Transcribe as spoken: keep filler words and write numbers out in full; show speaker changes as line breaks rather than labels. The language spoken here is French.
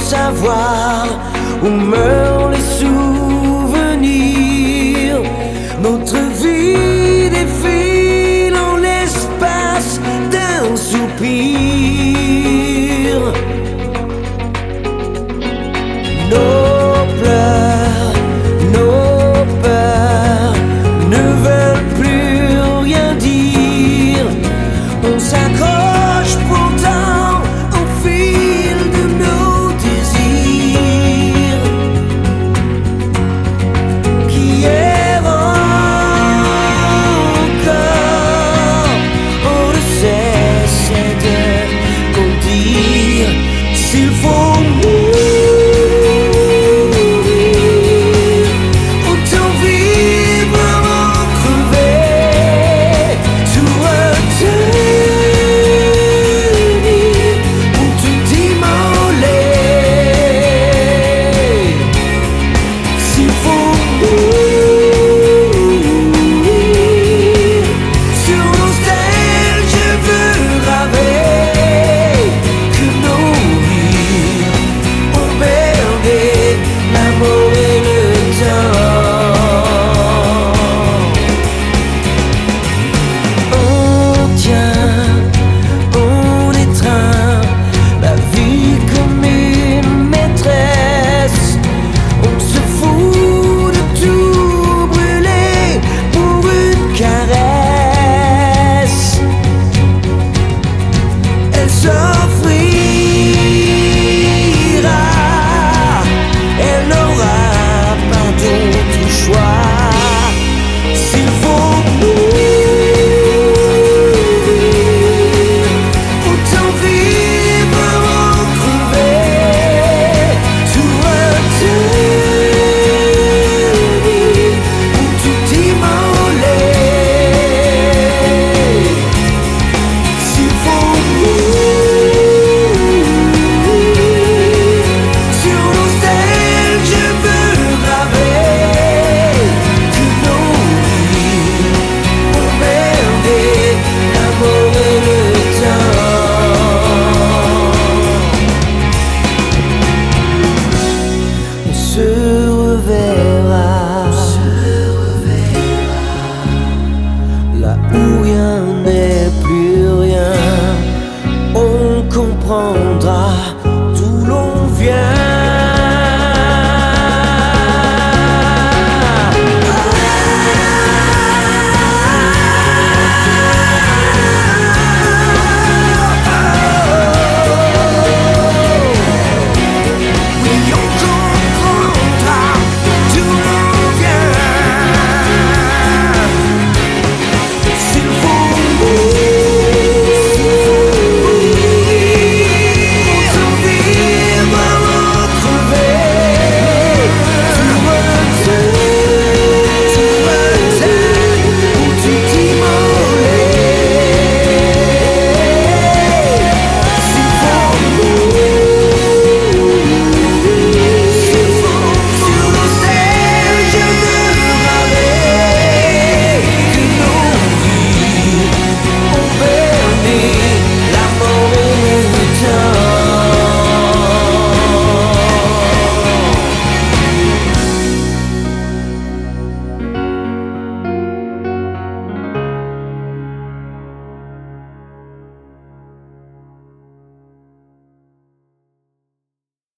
savoir où meurent les souvenirs. Notre vie défile en l'espace d'un soupir. Nos pleurs, nos peurs ne veulent plus rien dire. On s'accroche pourtant au fil de nos désirs qui errent encore. On ne cesse de dire s'il faut mourir, autant vivre en crever, tout retenir ou tout immoler. S'il faut mourir, sur nos stèles je veux graver que nos vies ont berné l'amour et le temps. On tient, on étreint la vie comme une maîtresse. On se fout de tout brûler pour une caresse. Elle s'offrira, elle n'aura pas d'autre choix. S'il faut mourir, autant vivre en crever, tout retenir ou tout immoler. S'il faut mourir, sur nos stèles je veux graver que nos vies ont berné l'amour et le temps. On se reverra là où rien n'est plus rien. On comprend